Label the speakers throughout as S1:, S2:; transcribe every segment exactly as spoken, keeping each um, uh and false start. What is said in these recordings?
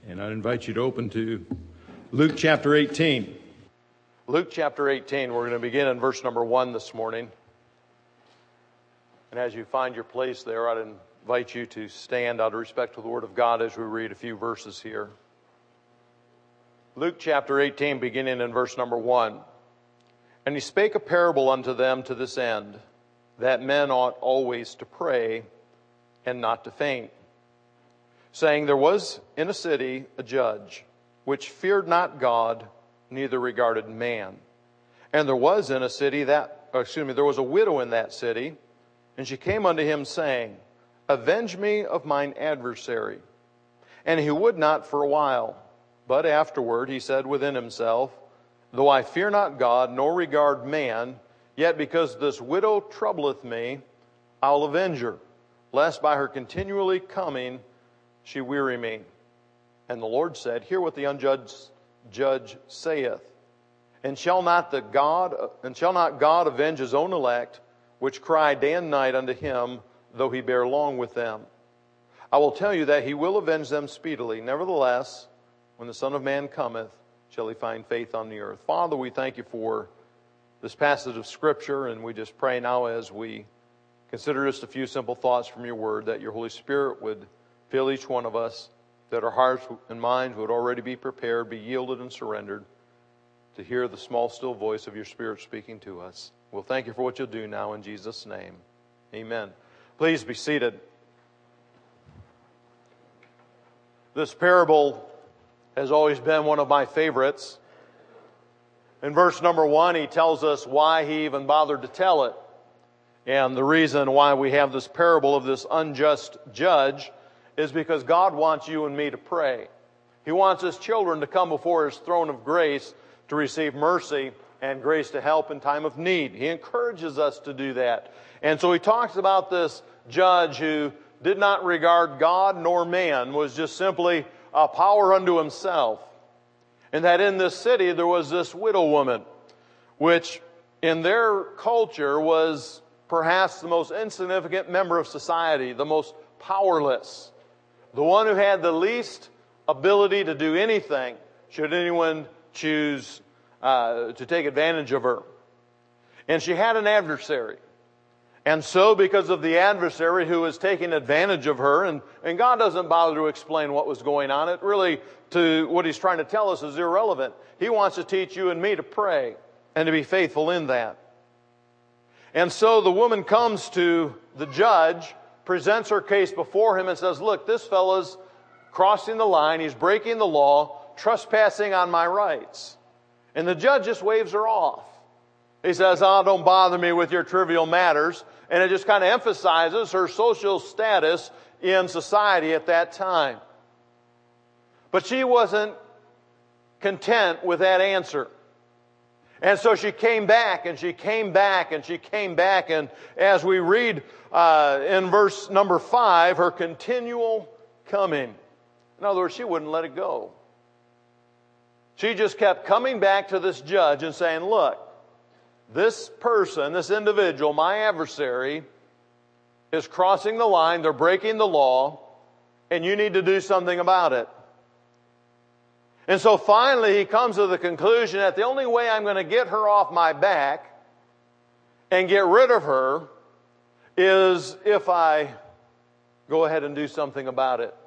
S1: And I invite you to open to Luke chapter eighteen.
S2: Luke chapter eighteen, we're going to begin in verse number one this morning. And as you find your place there, I'd invite you to stand out of respect to the Word of God as we read a few verses here. Luke chapter eighteen, beginning in verse number one. And he spake a parable unto them to this end, that men ought always to pray and not to faint, saying, there was in a city a judge, which feared not God, neither regarded man. And there was in a city that, or excuse me, there was a widow in that city, and she came unto him, saying, avenge me of mine adversary. And he would not for a while, but afterward he said within himself, though I fear not God, nor regard man, yet because this widow troubleth me, I'll avenge her, lest by her continually coming she weary me. And the Lord said, hear what the unjudged judge saith. And shall not the God and shall not God avenge his own elect, which cry day and night unto him, though he bear long with them? I will tell you that he will avenge them speedily. Nevertheless, when the Son of Man cometh, shall he find faith on the earth? Father, we thank you for this passage of Scripture, and we just pray now as we consider just a few simple thoughts from your word, that your Holy Spirit would fill each one of us, that our hearts and minds would already be prepared, be yielded and surrendered to hear the small, still voice of your Spirit speaking to us. We'll thank you for what you'll do now in Jesus' name. Amen. Please be seated. This parable has always been one of my favorites. In verse number one, he tells us why he even bothered to tell it. And the reason why we have this parable of this unjust judge is because God wants you and me to pray. He wants His children to come before His throne of grace to receive mercy and grace to help in time of need. He encourages us to do that. And so he talks about this judge who did not regard God nor man, was just simply a power unto himself. And that in this city there was this widow woman, which in their culture was perhaps the most insignificant member of society, the most powerless, the one who had the least ability to do anything should anyone choose uh, to take advantage of her. And she had an adversary. And so because of the adversary who was taking advantage of her, and, and God doesn't bother to explain what was going on, it really, to what He's trying to tell us, is irrelevant. He wants to teach you and me to pray and to be faithful in that. And so the woman comes to the judge, presents her case before him and says, look, this fellow's crossing the line, he's breaking the law, trespassing on my rights. And the judge just waves her off. He says, oh, don't bother me with your trivial matters. And it just kind of emphasizes her social status in society at that time. But she wasn't content with that answer. And so she came back and she came back and she came back. And as we read uh, in verse number five, her continual coming. In other words, she wouldn't let it go. She just kept coming back to this judge and saying, look, this person, this individual, my adversary, is crossing the line. They're breaking the law, and you need to do something about it. And so finally he comes to the conclusion that the only way I'm going to get her off my back and get rid of her is if I go ahead and do something about it.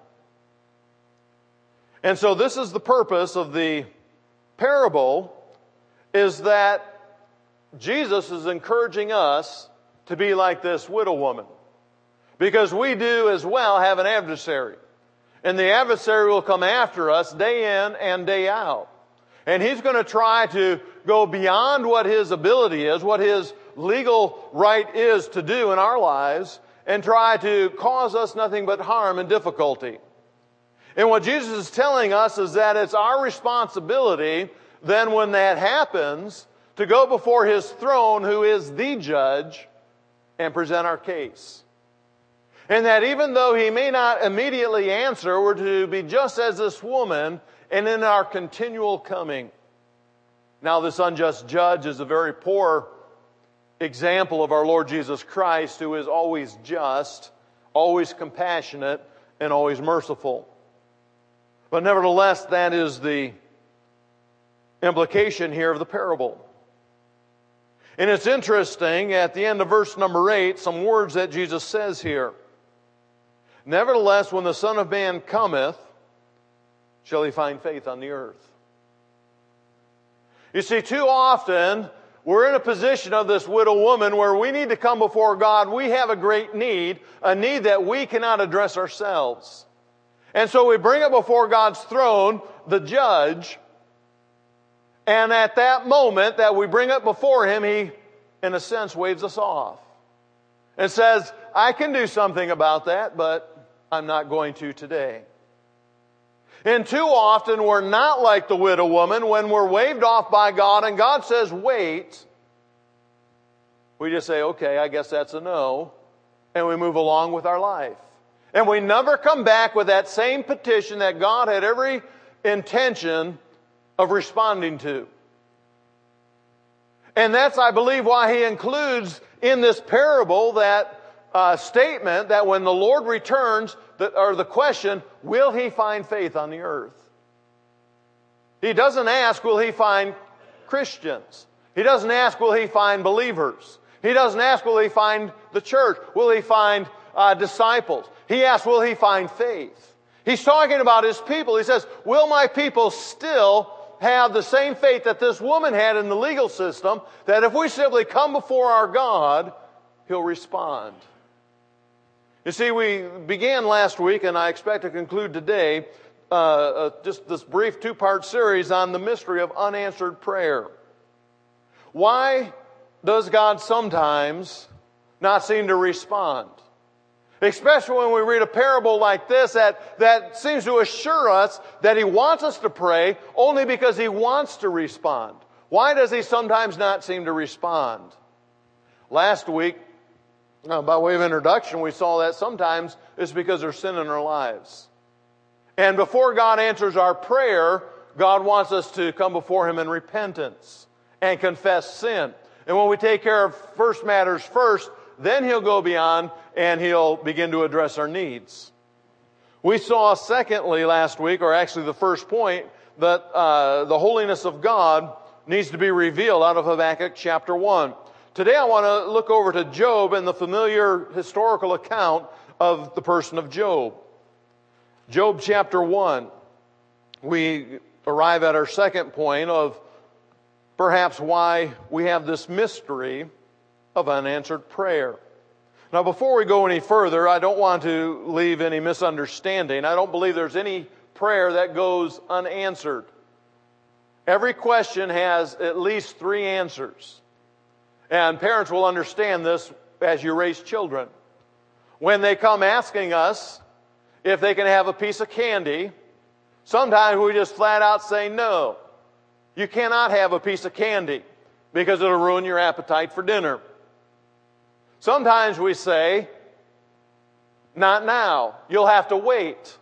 S2: And so this is the purpose of the parable, is that Jesus is encouraging us to be like this widow woman. Because we do as well have an adversary. And the adversary will come after us day in and day out. And he's going to try to go beyond what his ability is, what his legal right is to do in our lives, and try to cause us nothing but harm and difficulty. And what Jesus is telling us is that it's our responsibility then when that happens to go before His throne, who is the judge, and present our case. And that even though He may not immediately answer, we're to be just as this woman and in our continual coming. Now, this unjust judge is a very poor example of our Lord Jesus Christ, who is always just, always compassionate, and always merciful. But nevertheless, that is the implication here of the parable. And it's interesting, at the end of verse number eight, some words that Jesus says here. Nevertheless, when the Son of Man cometh, shall he find faith on the earth? You see, too often, we're in a position of this widow woman where we need to come before God. We have a great need, a need that we cannot address ourselves. And so we bring it before God's throne, the judge, and at that moment that we bring it before Him, He, in a sense, waves us off and says, I can do something about that, but I'm not going to today. And too often we're not like the widow woman. When we're waved off by God and God says, wait, we just say, okay, I guess that's a no, and we move along with our life. And we never come back with that same petition that God had every intention of responding to. And that's, I believe, why He includes in this parable that uh, statement that when the Lord returns, the, or the question, will He find faith on the earth? He doesn't ask, will He find Christians? He doesn't ask, will He find believers? He doesn't ask, will He find the church? Will He find uh, disciples? He asks, will He find faith? He's talking about His people. He says, will my people still have the same faith that this woman had in the legal system, that if we simply come before our God, He'll respond? You see, we began last week, and I expect to conclude today, uh, uh, just this brief two-part series on the mystery of unanswered prayer. Why does God sometimes not seem to respond? Especially when we read a parable like this that, that seems to assure us that He wants us to pray only because He wants to respond. Why does He sometimes not seem to respond? Last week, uh, by way of introduction, we saw that sometimes it's because there's sin in our lives. And before God answers our prayer, God wants us to come before Him in repentance and confess sin. And when we take care of first matters first, then He'll go beyond and He'll begin to address our needs. We saw secondly last week, or actually the first point, that uh, the holiness of God needs to be revealed out of Habakkuk chapter one. Today I want to look over to Job and the familiar historical account of the person of Job. Job chapter one. We arrive at our second point of perhaps why we have this mystery of unanswered prayer. Now, before we go any further, I don't want to leave any misunderstanding. I don't believe there's any prayer that goes unanswered. Every question has at least three answers. And parents will understand this as you raise children. When they come asking us if they can have a piece of candy, sometimes we just flat out say no. You cannot have a piece of candy because it'll ruin your appetite for dinner. Sometimes we say, not now. You'll have to wait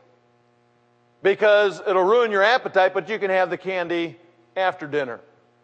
S2: because it'll ruin your appetite, but you can have the candy after dinner.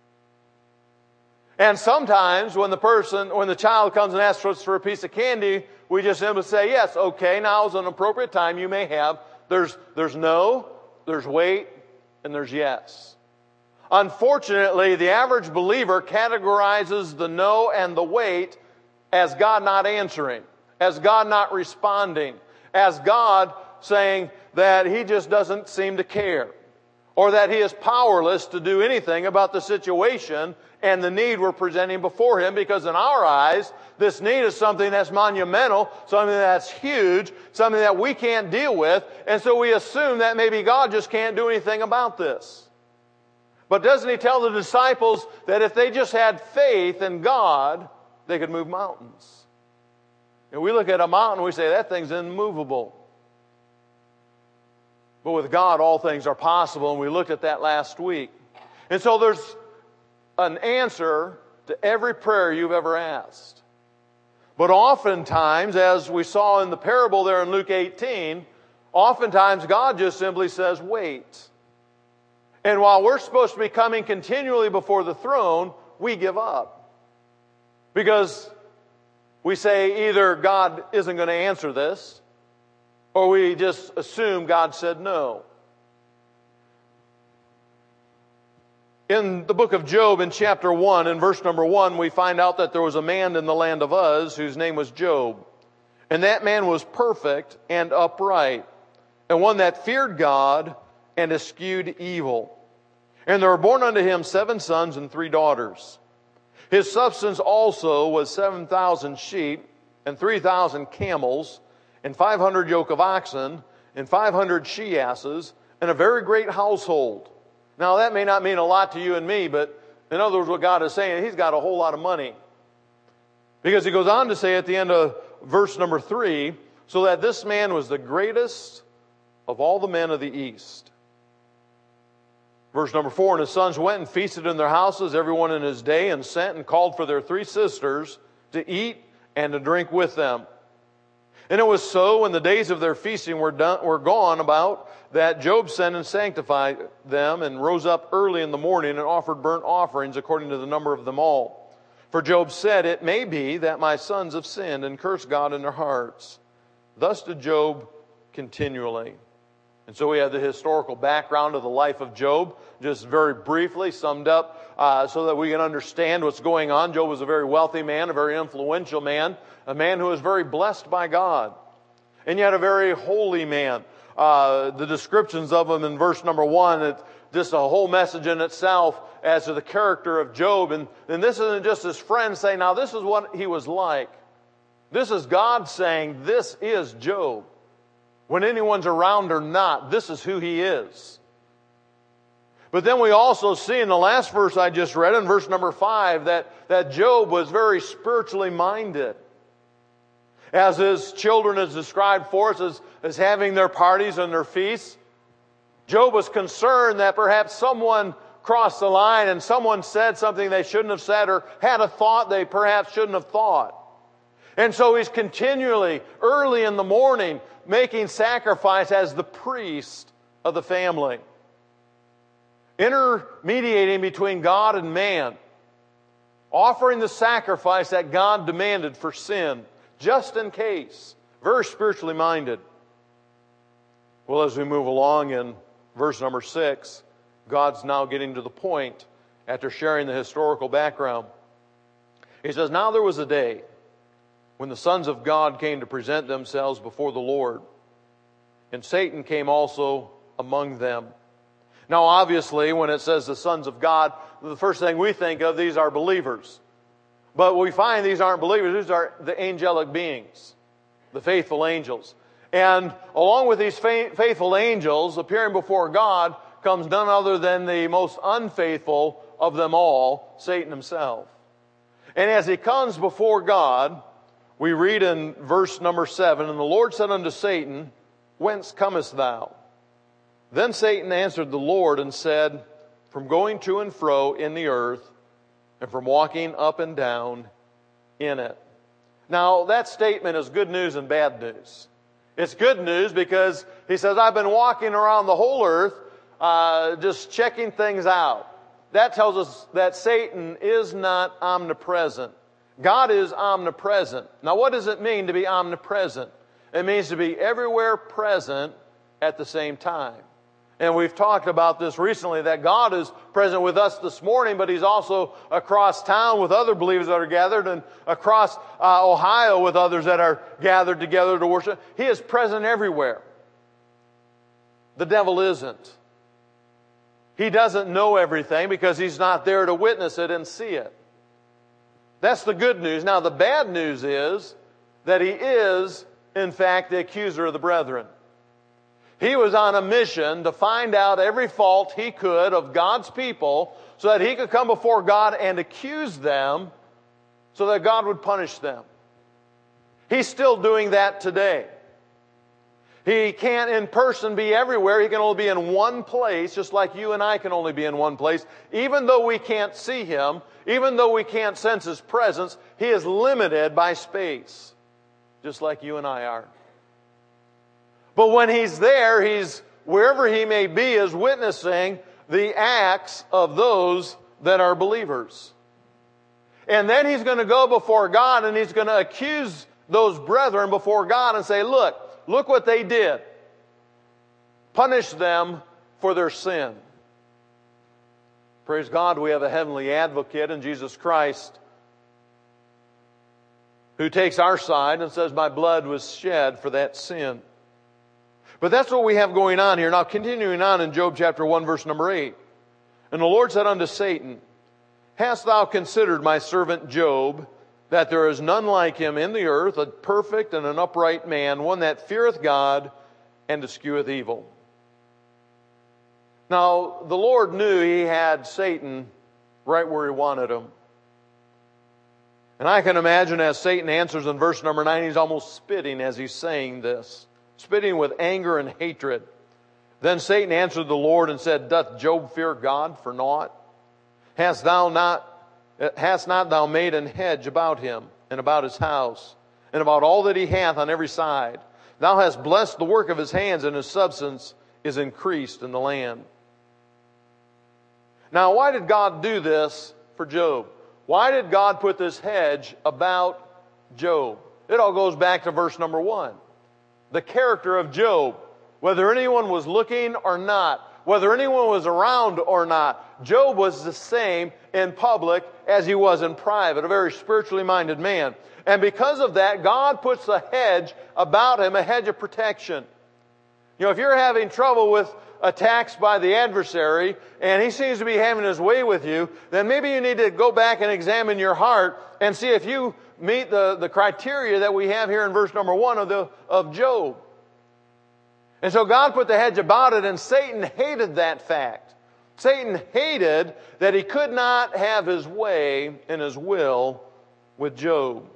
S2: And sometimes when the person, when the child comes and asks us for a piece of candy, we just simply say, yes, okay, now is an appropriate time. You may have. There's, there's no, there's wait, and there's yes. Unfortunately, the average believer categorizes the no and the wait as God not answering, as God not responding, as God saying that He just doesn't seem to care, or that He is powerless to do anything about the situation and the need we're presenting before Him, because in our eyes, this need is something that's monumental, something that's huge, something that we can't deal with, and so we assume that maybe God just can't do anything about this. But doesn't He tell the disciples that if they just had faith in God, they could move mountains? And we look at a mountain and we say, that thing's immovable. But with God, all things are possible, and we looked at that last week. And so there's an answer to every prayer you've ever asked. But oftentimes, as we saw in the parable there in Luke eighteen, oftentimes God just simply says, wait. And while we're supposed to be coming continually before the throne, we give up. Because we say either God isn't going to answer this, or we just assume God said no. In the book of Job, in chapter one, in verse number one, we find out that there was a man in the land of Uz whose name was Job. And that man was perfect and upright, and one that feared God and eschewed evil. And there were born unto him seven sons and three daughters. His substance also was seven thousand sheep, and three thousand camels, and five hundred yoke of oxen, and five hundred she-asses, and a very great household. Now that may not mean a lot to you and me, but in other words, what God is saying, he's got a whole lot of money. Because he goes on to say at the end of verse number three, so that this man was the greatest of all the men of the east. Verse number four, and his sons went and feasted in their houses, everyone in his day, and sent and called for their three sisters to eat and to drink with them. And it was so, when the days of their feasting were done, were gone about, that Job sent and sanctified them, and rose up early in the morning and offered burnt offerings according to the number of them all. For Job said, it may be that my sons have sinned and cursed God in their hearts. Thus did Job continually. And so we have the historical background of the life of Job, just very briefly summed up uh, so that we can understand what's going on. Job was a very wealthy man, a very influential man, a man who was very blessed by God, and yet a very holy man. Uh, the descriptions of him in verse number one, it's just a whole message in itself as to the character of Job. And, and this isn't just his friends saying, now this is what he was like. This is God saying, this is Job. When anyone's around or not, this is who he is. But then we also see in the last verse I just read, in verse number five, that, that Job was very spiritually minded. As his children is described for us as, as having their parties and their feasts, Job was concerned that perhaps someone crossed the line and someone said something they shouldn't have said, or had a thought they perhaps shouldn't have thought. And so he's continually, early in the morning, making sacrifice as the priest of the family, intermediating between God and man, offering the sacrifice that God demanded for sin, just in case. Very spiritually minded. Well, as we move along in verse number six, God's now getting to the point after sharing the historical background. He says, now there was a day when the sons of God came to present themselves before the Lord, and Satan came also among them. Now, obviously, when it says the sons of God, the first thing we think of, these are believers. But we find these aren't believers, these are the angelic beings, the faithful angels. And along with these faithful angels appearing before God comes none other than the most unfaithful of them all, Satan himself. And as he comes before God, we read in verse number seven, and the Lord said unto Satan, whence comest thou? Then Satan answered the Lord and said, from going to and fro in the earth, and from walking up and down in it. Now, that statement is good news and bad news. It's good news because he says, I've been walking around the whole earth, uh, just checking things out. That tells us that Satan is not omnipresent. God is omnipresent. Now, what does it mean to be omnipresent? It means to be everywhere present at the same time. And we've talked about this recently, that God is present with us this morning, but He's also across town with other believers that are gathered, and across uh, Ohio with others that are gathered together to worship. He is present everywhere. The devil isn't. He doesn't know everything because he's not there to witness it and see it. That's the good news. Now, the bad news is that he is, in fact, the accuser of the brethren. He was on a mission to find out every fault he could of God's people so that he could come before God and accuse them so that God would punish them. He's still doing that today. He can't in person be everywhere. He can only be in one place, just like you and I can only be in one place. Even though we can't see Him, even though we can't sense His presence, He is limited by space, just like you and I are. But when He's there, He's, wherever He may be, is witnessing the acts of those that are believers. And then He's going to go before God and He's going to accuse those brethren before God and say, look, look what they did. Punish them for their sin. Praise God, we have a heavenly advocate in Jesus Christ who takes our side and says, my blood was shed for that sin. But that's what we have going on here. Now, continuing on in Job chapter one, verse number eight. And the Lord said unto Satan, hast thou considered my servant Job, that there is none like him in the earth, a perfect and an upright man, one that feareth God and escheweth evil? Now, the Lord knew He had Satan right where He wanted him. And I can imagine as Satan answers in verse number nine, he's almost spitting as he's saying this, spitting with anger and hatred. Then Satan answered the Lord and said, doth Job fear God for naught? Hast thou not, hast not thou made an hedge about him and about his house and about all that he hath on every side? Thou hast blessed the work of his hands, and his substance is increased in the land. Now, why did God do this for Job? Why did God put this hedge about Job? It all goes back to verse number one. The character of Job. Whether anyone was looking or not, whether anyone was around or not, Job was the same in public as he was in private, a very spiritually minded man. And because of that, God puts a hedge about him, a hedge of protection. You know, if you're having trouble with attacks by the adversary, and he seems to be having his way with you, then maybe you need to go back and examine your heart and see if you meet the, the criteria that we have here in verse number one of, the, of Job. And so God put the hedge about it, and Satan hated that fact. Satan hated that he could not have his way and his will with Job.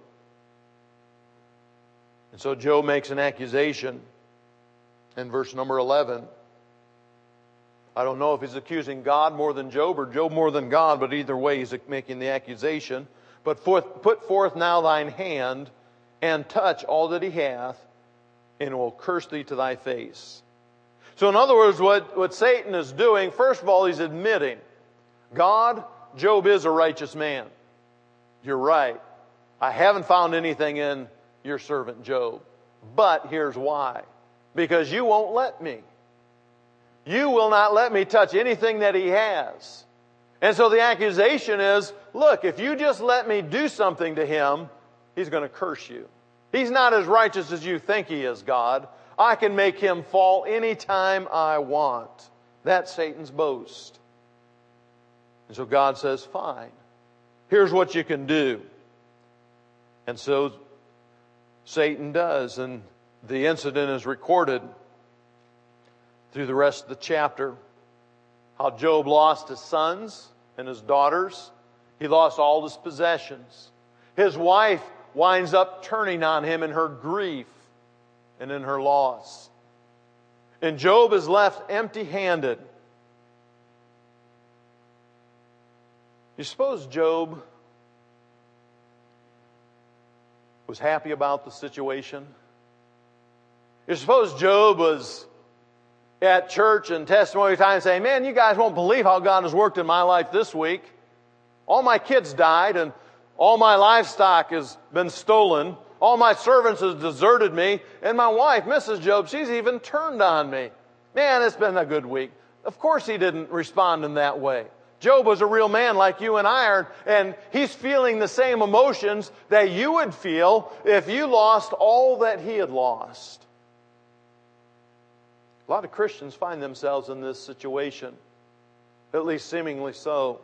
S2: And so Job makes an accusation in verse number eleven. I don't know if he's accusing God more than Job or Job more than God, but either way he's making the accusation. But forth, put forth now thine hand and touch all that he hath, and it will curse thee to thy face. So in other words, what, what Satan is doing, first of all, he's admitting, God, Job is a righteous man. You're right. I haven't found anything in your servant Job. But here's why. Because you won't let me. You will not let me touch anything that he has. And so the accusation is, look, if you just let me do something to him, he's going to curse you. He's not as righteous as you think he is, God. I can make him fall anytime I want. That's Satan's boast. And so God says, fine. Here's what you can do. And so Satan does. And the incident is recorded through the rest of the chapter. How Job lost his sons and his daughters. He lost all his possessions. His wife winds up turning on him in her grief and in her loss. And Job is left empty-handed. You suppose Job was happy about the situation? You suppose Job was at church and testimony time saying, man, you guys won't believe how God has worked in my life this week. All my kids died and all my livestock has been stolen. All my servants have deserted me. And my wife, Missus Job, she's even turned on me. Man, it's been a good week. Of course he didn't respond in that way. Job was a real man like you and I are, and he's feeling the same emotions that you would feel if you lost all that he had lost. A lot of Christians find themselves in this situation, at least seemingly so.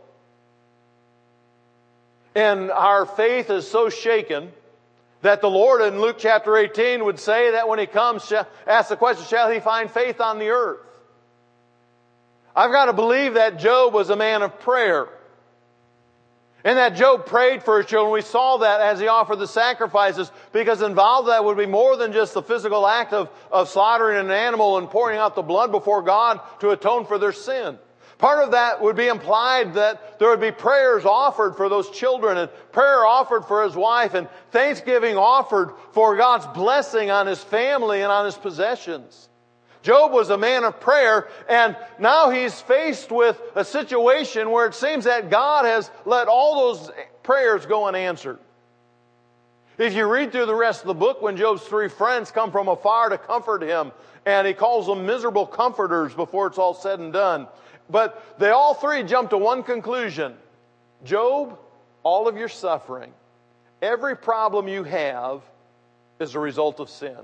S2: And our faith is so shaken that the Lord in Luke chapter eighteen would say that when He comes, ask the question, shall He find faith on the earth? I've got to believe that Job was a man of prayer. And that Job prayed for his children. We saw that as he offered the sacrifices, because involved that would be more than just the physical act of, of slaughtering an animal and pouring out the blood before God to atone for their sin. Part of that would be implied that there would be prayers offered for those children, and prayer offered for his wife, and thanksgiving offered for God's blessing on his family and on his possessions. Job was a man of prayer, and now he's faced with a situation where it seems that God has let all those prayers go unanswered. If you read through the rest of the book, when Job's three friends come from afar to comfort him, and he calls them miserable comforters before it's all said and done. But they all three jump to one conclusion. Job, all of your suffering, every problem you have is a result of sin.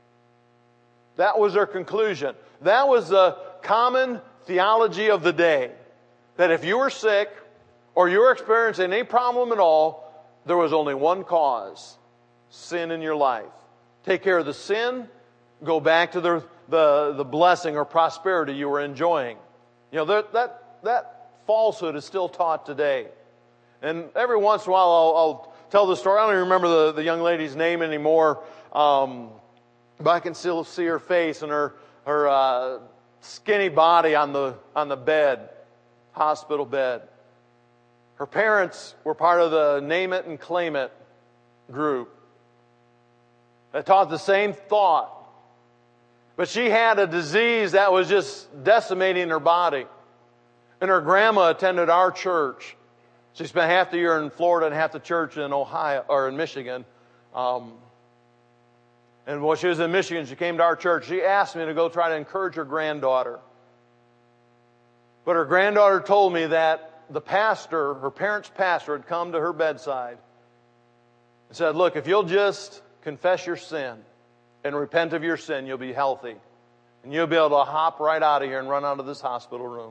S2: That was their conclusion. That was the common theology of the day. That if you were sick or you were experiencing any problem at all, there was only one cause. Sin in your life. Take care of the sin, go back to the, the, the blessing or prosperity you were enjoying. You know, that, that, that falsehood is still taught today. And every once in a while I'll, I'll tell the story. I don't even remember the, the young lady's name anymore. Um, but I can still see her face and her, her uh, skinny body on the, on the bed, hospital bed. Her parents were part of the Name It and Claim It group. They taught the same thought. But she had a disease that was just decimating her body. And her grandma attended our church. She spent half the year in Florida and half the church in Ohio or in Michigan. Um, and while she was in Michigan, she came to our church. She asked me to go try to encourage her granddaughter. But her granddaughter told me that the pastor, her parents' pastor, had come to her bedside and said, look, if you'll just confess your sin and repent of your sin, you'll be healthy. And you'll be able to hop right out of here and run out of this hospital room.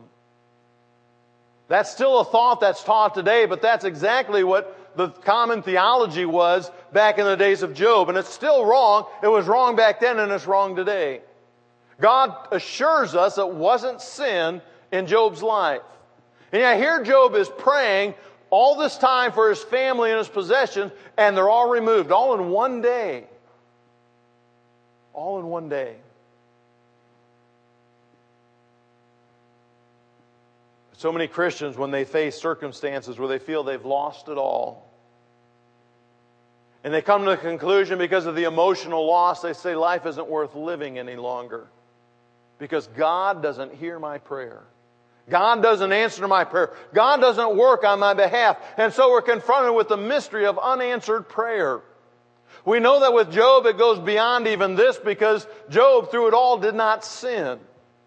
S2: That's still a thought that's taught today, but that's exactly what the common theology was back in the days of Job. And it's still wrong. It was wrong back then and it's wrong today. God assures us it wasn't sin in Job's life. And yet here Job is praying all this time for his family and his possessions, and they're all removed, all in one day. All in one day. So many Christians, when they face circumstances where they feel they've lost it all, and they come to the conclusion because of the emotional loss, they say life isn't worth living any longer because God doesn't hear my prayer. God doesn't answer my prayer. God doesn't work on my behalf. And so we're confronted with the mystery of unanswered prayer. We know that with Job it goes beyond even this because Job, through it all, did not sin.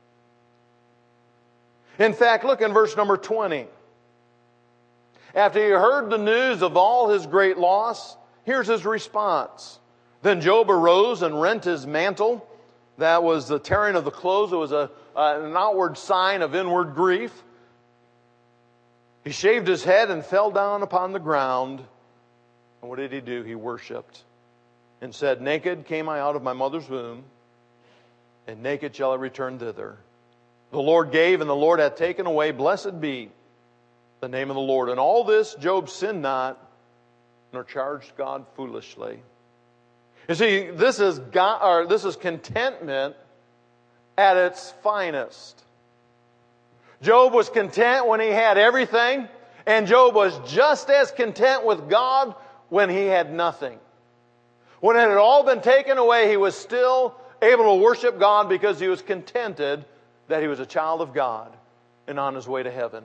S2: In fact, look in verse number twenty. After he heard the news of all his great loss, here's his response. Then Job arose and rent his mantle. That was the tearing of the clothes. It was a, uh, an outward sign of inward grief. He shaved his head and fell down upon the ground. And what did he do? He worshipped and said, naked came I out of my mother's womb, and naked shall I return thither. The Lord gave, and the Lord hath taken away. Blessed be the name of the Lord. And all this Job sinned not, nor charged God foolishly. You see, this is God, or this is contentment at its finest. Job was content when he had everything, and Job was just as content with God when he had nothing. When it had all been taken away, he was still able to worship God because he was contented that he was a child of God and on his way to heaven.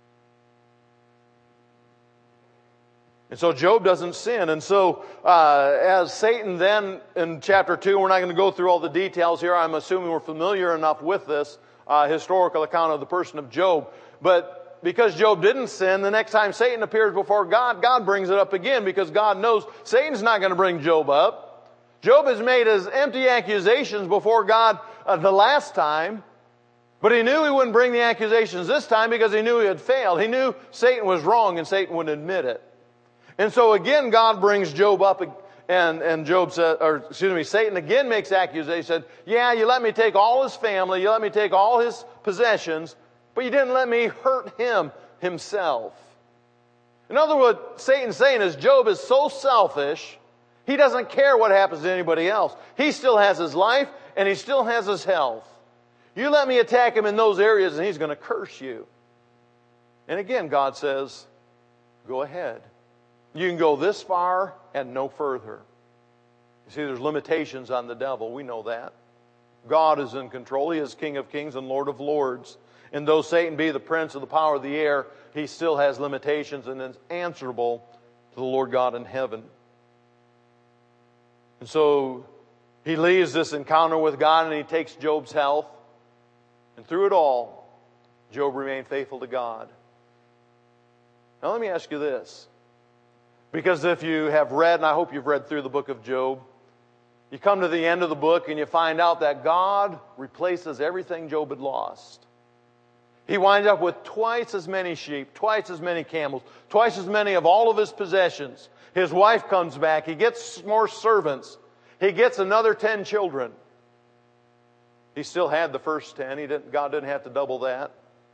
S2: And so Job doesn't sin. And so uh, as Satan then in chapter two, we're not going to go through all the details here. I'm assuming we're familiar enough with this uh, historical account of the person of Job. But because Job didn't sin, the next time Satan appears before God, God brings it up again because God knows Satan's not going to bring Job up. Job has made his empty accusations before God uh, the last time. But he knew he wouldn't bring the accusations this time because he knew he had failed. He knew Satan was wrong and Satan wouldn't admit it. And so again, God brings Job up, and, and Job said, or excuse me, Satan again makes accusations. He said, yeah, you let me take all his family, you let me take all his possessions, but you didn't let me hurt him himself. In other words, what Satan's saying is Job is so selfish, he doesn't care what happens to anybody else. He still has his life, and he still has his health. You let me attack him in those areas, and he's going to curse you. And again, God says, go ahead. You can go this far and no further. You see, there's limitations on the devil. We know that. God is in control. He is King of kings and Lord of lords. And though Satan be the prince of the power of the air, he still has limitations and is answerable to the Lord God in heaven. And so he leaves this encounter with God and he takes Job's health. And through it all, Job remained faithful to God. Now let me ask you this. Because if you have read, and I hope you've read through the book of Job, you come to the end of the book and you find out that God replaces everything Job had lost. He winds up with twice as many sheep, twice as many camels, twice as many of all of his possessions. His wife comes back. He gets more servants. He gets another ten children. He still had the first ten. He didn't, God didn't have to double that.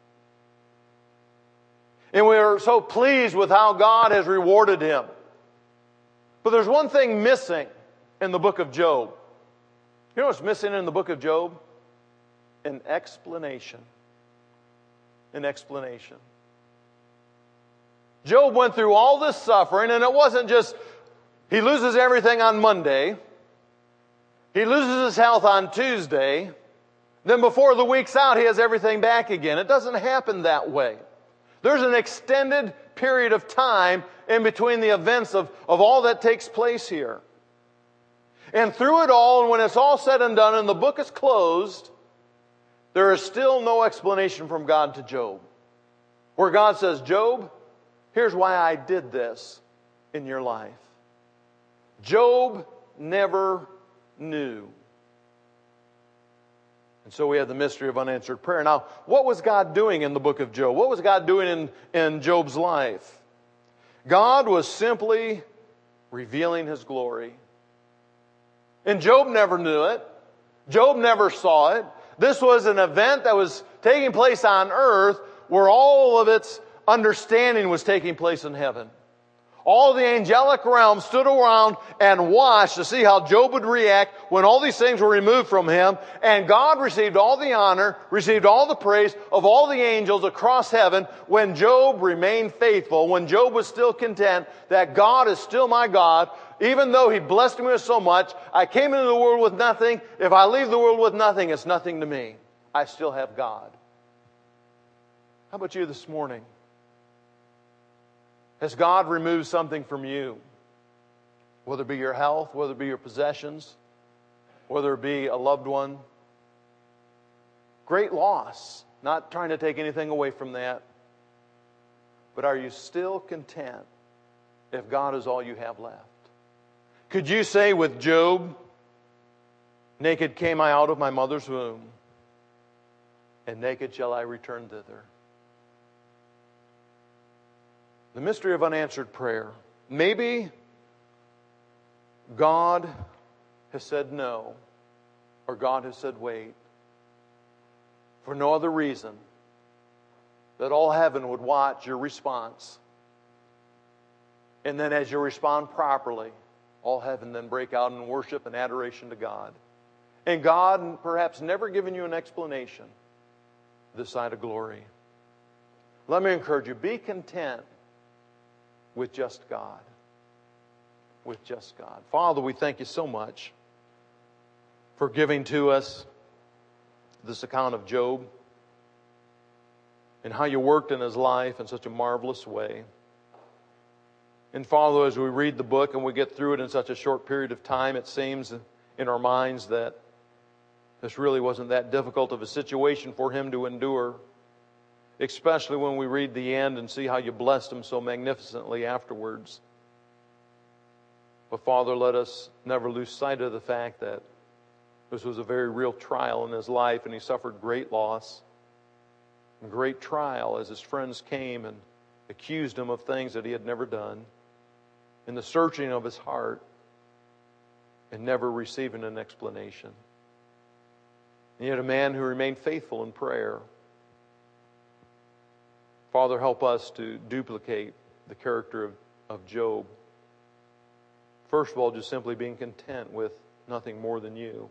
S2: And we are so pleased with how God has rewarded him. But there's one thing missing in the book of Job. You know what's missing in the book of Job? An explanation. An explanation. Job went through all this suffering, and it wasn't just he loses everything on Monday. He loses his health on Tuesday. Then before the week's out, he has everything back again. It doesn't happen that way. There's an extended period of time in between the events of, of all that takes place here. And through it all, and when it's all said and done and the book is closed, there is still no explanation from God to Job. Where God says, Job, here's why I did this in your life. Job never knew. And so we have the mystery of unanswered prayer. Now, what was God doing in the book of Job? What was God doing in, in Job's life? God was simply revealing His glory. And Job never knew it. Job never saw it. This was an event that was taking place on earth where all of its understanding was taking place in heaven. All the angelic realm stood around and watched to see how Job would react when all these things were removed from him. And God received all the honor, received all the praise of all the angels across heaven when Job remained faithful, when Job was still content that God is still my God. Even though He blessed me with so much, I came into the world with nothing. If I leave the world with nothing, it's nothing to me. I still have God. How about you this morning? Has God removed something from you? Whether it be your health, whether it be your possessions, whether it be a loved one. Great loss. Not trying to take anything away from that. But are you still content if God is all you have left? Could you say with Job, naked came I out of my mother's womb, and naked shall I return thither? The mystery of unanswered prayer. Maybe God has said no, or God has said wait, for no other reason that all heaven would watch your response. And then as you respond properly, all heaven then break out in worship and adoration to God. And God perhaps never given you an explanation this side of glory. Let me encourage you, be content with just God. With just God. Father, we thank You so much for giving to us this account of Job and how You worked in his life in such a marvelous way. And Father, as we read the book and we get through it in such a short period of time, it seems in our minds that this really wasn't that difficult of a situation for him to endure. Especially when we read the end and see how You blessed him so magnificently afterwards. But Father, let us never lose sight of the fact that this was a very real trial in his life, and he suffered great loss and great trial as his friends came and accused him of things that he had never done, in the searching of his heart and never receiving an explanation. And yet a man who remained faithful in prayer. Father, help us to duplicate the character of, of Job. First of all, just simply being content with nothing more than You.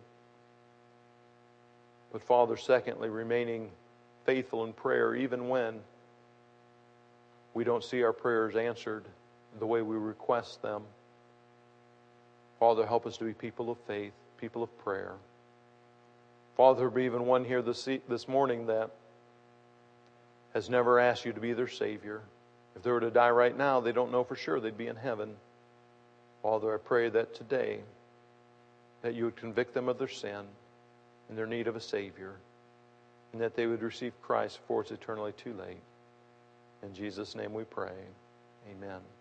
S2: But Father, secondly, remaining faithful in prayer even when we don't see our prayers answered the way we request them. Father, help us to be people of faith, people of prayer. Father, there be even one here this, this morning that has never asked You to be their Savior. If they were to die right now, they don't know for sure they'd be in heaven. Father, I pray that today that you would convict them of their sin and their need of a Savior, and that they would receive Christ before it's eternally too late. In Jesus' name we pray. Amen.